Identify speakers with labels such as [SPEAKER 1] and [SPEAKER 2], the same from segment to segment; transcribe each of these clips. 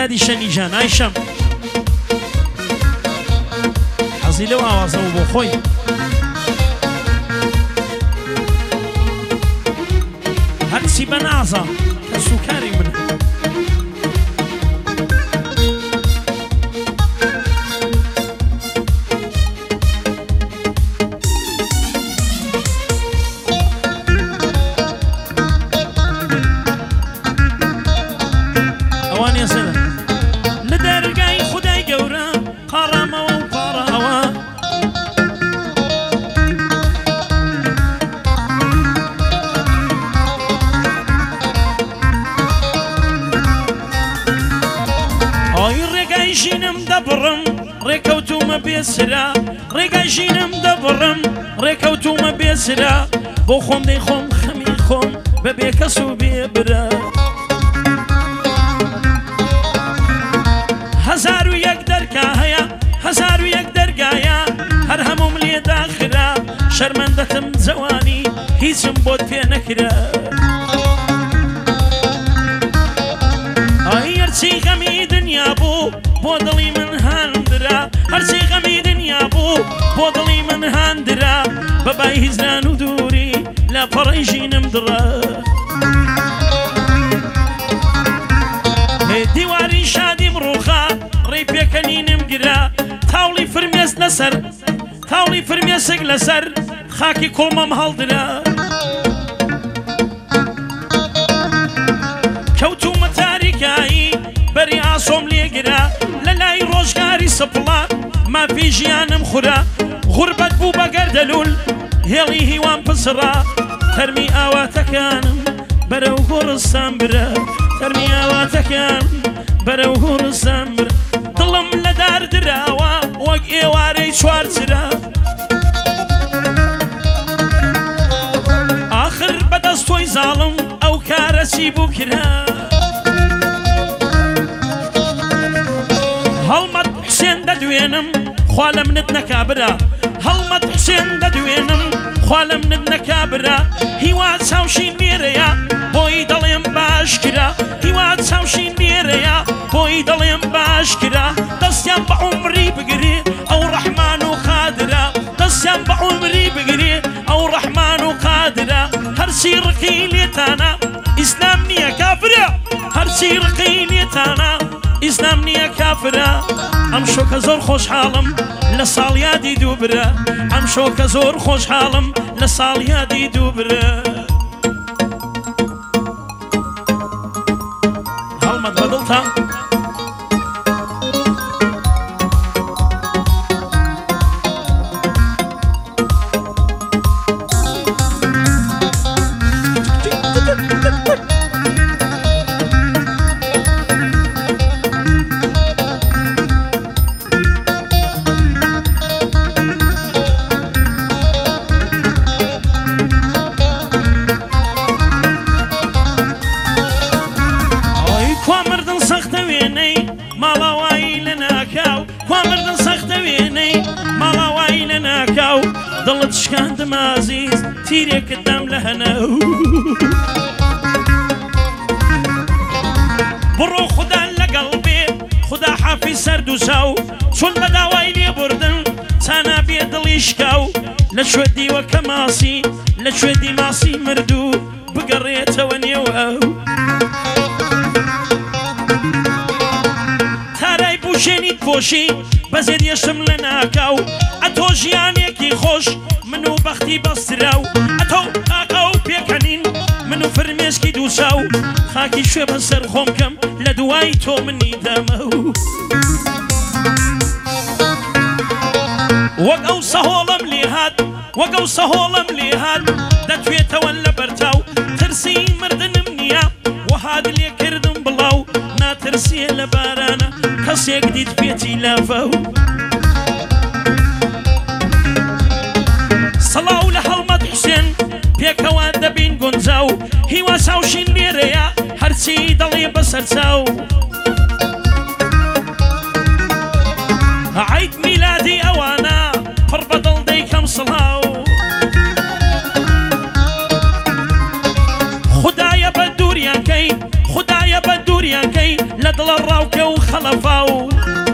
[SPEAKER 1] یادی شەنیجان ئایشەم حەزی لەو ئاوازەوە بۆ خۆی هەرچی بە نازە کە سوکاری منە ڕێکەوتومە بێسرا ڕێگای ژینم دەبڕم ڕێکەوتومە بێسرا بۆ خۆم دەی خۆم خەمی خۆم بەبێ کەس و بێبرا هەزار و یەک دەرگا هەیە هەزار و یەک دەرگایە هەر هەموم لێ داخرا شەرمەندەتم جەوانی هیچم بۆت پێ نەکرا هەرچی غەمی دنیا بوو بۆ دڵی من هاندرا هەرچی غەمی دنیا بوو بۆ دڵی من هاندرا بەبای هیزران و دووری لە پەڕەی ژینم دڕا دیواری شادیم ڕووخا ڕێی پێکەنینم گرا تاوڵی فرمێس لەسەر تاوڵی فرمێسێک لەسەر خاکی کوڵمەم هەڵدرا کەوتومە تاریکایی بەری ئاسۆم لێگرا لە لای ڕۆژگاری سپڵا مافی ژیانم خورا غوربەت بوو بە گەردەلول هێڵی هیوان پسڕا تەرمی ئاواتەکانم بەرەو گۆڕستان برە تەرمی ئاواتەکان بەرەو گۆڕستان برە دڵم لە دار دراوە وەک ئێوارەی چوارچرا ئاخر بەدەست تۆی زاڵم ئەو کارە چی بوو کرا هەڵمەت حسێن دەدوێنم خوا لە منت نەکابرا هەڵمەت حسێن دەدوێنم خوا لە منت نەکابرا هیوا چاوشین لێرەیە بۆی دەڵێم باش کرا هیوا چاوشین لێرەیە بۆی دەڵێم باش کرا دەستیان بە عومری بگرێ ئەو ڕەحمان و قادرا دەستیان بە عومری بگرێ ئەو ڕەحمان و قادرا هەرچی ڕقی لێتانە ئیسلام نییە کافرە هەرچی ڕقی لێتانە ئیسلام نییە کافرە ئەم شۆکە زۆر خۆشحاڵم لە ساڵیادی دووبرە ئەم شۆکە زۆر خۆشحاڵم لە ساڵیادی دووبرە هەڵمەت بەدڵتان دڵت شکاندم عزیز تیرێکت دام لە هەناو بڕۆ خوددا لەگەڵ بێ خوددا حافی سەرد و چاو چۆن بە داوای لێبوردن چانا بێ دڵی شکاو لە کوێ دیوەکە ماسی لە کوێ دی ماسی مردوو بگەڕێتەوە نێو ئەو تارای بوشێنیت پۆشی بەزێر یەشم لە ناکاو ئەتۆ ژیانێکی خۆش من و بەختی بەستراو ئەتۆ قاقا و پێکەنین من و فرمێسکی دووچاو خاکی شوێ بەسەر خۆم کەم لە دوای تۆ منی دەمە وەک ئەو سەهۆڵم لێهات وەک ئەو سەهۆڵم لێهات دەتوێتەوە لە بەرتاو ترسی مردنم نییە وەهات لێکردم بڵاو ناترسیە لە بارانە کەسێک دیت پێچی لافەو سەڵاو لە هەڵمەت حوسێن پێکەوە دەبین گونجاو هیوا چاوشین لێرەیە هەرچی دەڵێ بەسەر چاو عید میلادی ئەوانە پڕ بەدڵ دەیکەم سڵاو خودایە بە دووریانکەی خودایە بە دووریانکەی لە دڵە ڕاوکە و تەلەفاو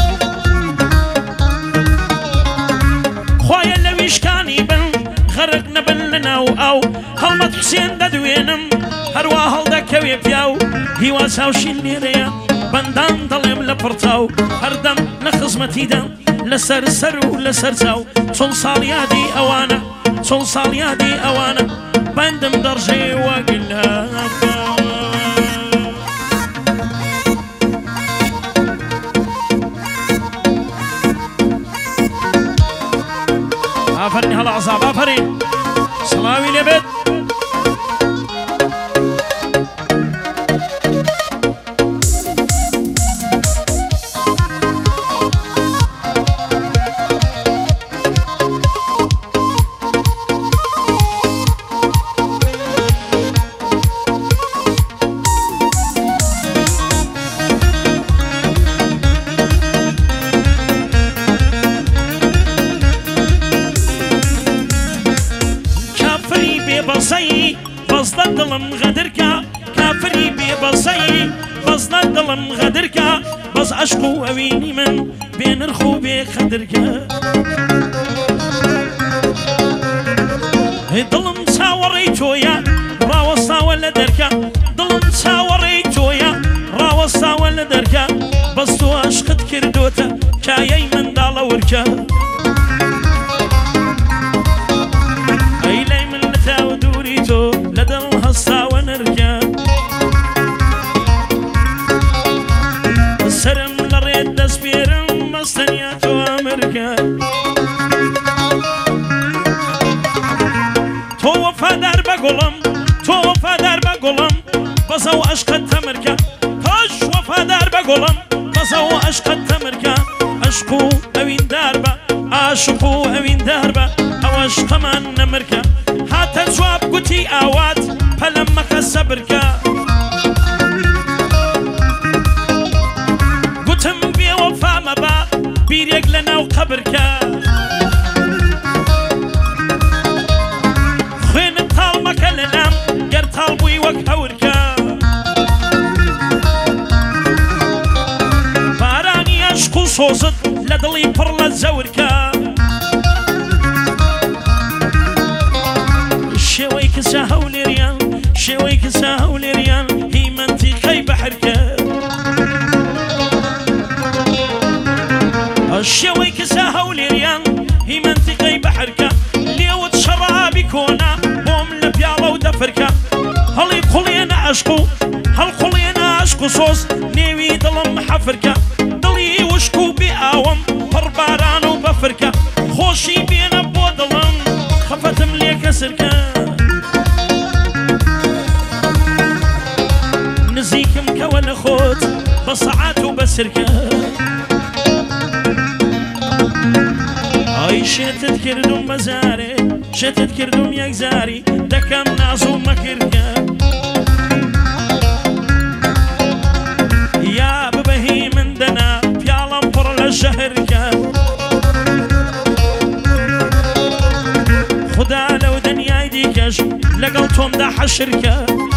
[SPEAKER 1] خۆیە لە ویشکانی بن غەرق نەبن لەناو ئاو هەڵمەت حوسێن دەدوێنم هەروە هەڵدەکەوێ پیاو هیوا چاوشین لێرەیە بەندان دەڵێم لە پڕتاو هەردەم لە خزمەتیدا لەسەر سەر و لەسەر چاو چۆن ساڵیادی ئەوانە چۆن ساڵیادی ئەوانە بەندم دەڕژێ وەگلە ئافرین هەڵە عەزاب ئافرین سڵاوی لێبێت بەزدە دڵم غەدرکە کافری بێبەزەی بەزدە دڵم غەدرکە بەز عەشق و ئەوینی من بێنرخ و بێخەدرکە دڵم چاوەڕێی تۆیە ڕاوەستاوە لە دەرکە دڵم چاوەڕێی تۆیە ڕاوەستاوە لە دەرکە بەس تۆ عەشقت کردوتە کایەی منداڵە ورکە سرم لڕێت دەستپێرم مەستەنیا تۆ ئەمریکا تۆ وەفادار بە گوڵم تۆ وەفادار بە گوڵم بەزە و عەشقت تەمرکە تۆش وەفادار بە گوڵم بەزە و عەشقت تەمرکە عەشق و ئەویندار بە عاشق و ئەویندار بە ئەوەش تەمان نەمرکە هاتە جواب گوتی ئاوات پەلەم مەکە سەبرکە گوتم بێوەفا مەبە بیرێک لە ناو قەبرکە خوێنم تاڵ مەکە لە نام گەر تاڵ بووی وەک هەورکە بارانی عەشق و سۆزت لە دڵی پڕ لە زەورکە شێوەی کچە هەولێریان شێوەی کچە هەولێریان هی منتیقەی بەحرکە شێوەی کچە هەولێریان هی منتیقەی بەحرکە لێوت شەڕابی کۆنا بۆم لە پیاڵە و دەفرکە هەڵی قوڵێنە عەشق و هەڵقوڵێنە عەشق و سۆز نێوی دڵم حەفرکە دڵی وشک و بێ ئاوم پڕ باران و بەفرکە خۆشی بێنە بۆ دڵم خەفەتم لێ کەسرکە نزیکم کەوە لە خۆت بە سەعات و بەسرکە ئای شێتت کردوم بەزارێ شێتت کردوم یەک زاری دەکەم ناز و مەکردکە یا ببەهی من دەنا پیاڵەم پڕ لە شەهرکە خدا لەو دنیای دیکەش لەگەڵ تۆمدا حەشرکە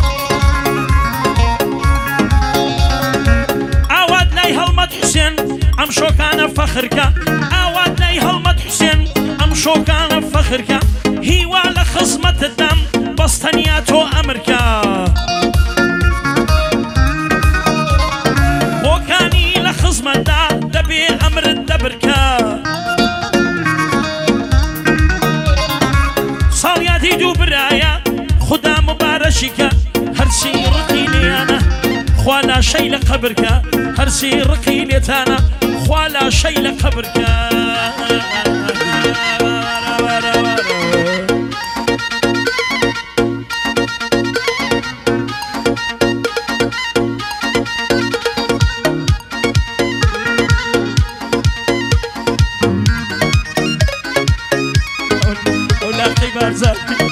[SPEAKER 1] ئاوات لای هەڵمەت حوسێن ئەم شۆکانە فەخرکە ئاوات لای هەڵمەت حوسێن ئەم شۆکانە فەخرکە هیوا لە خزمەتتدەم بەستەنیا تۆ ئەمرکە بۆکانی لە خزمەتدا دەبێ ئەمرت دەبرکە ساڵیادی دوو برایە خدا مبارەشیکە هەرچی ڕقی لێیانە خوا لاشەی لە قەبرکە هەرچی ڕقی لێتانە خوا لاشەی لە قەبرکە أولاقي بارزاقي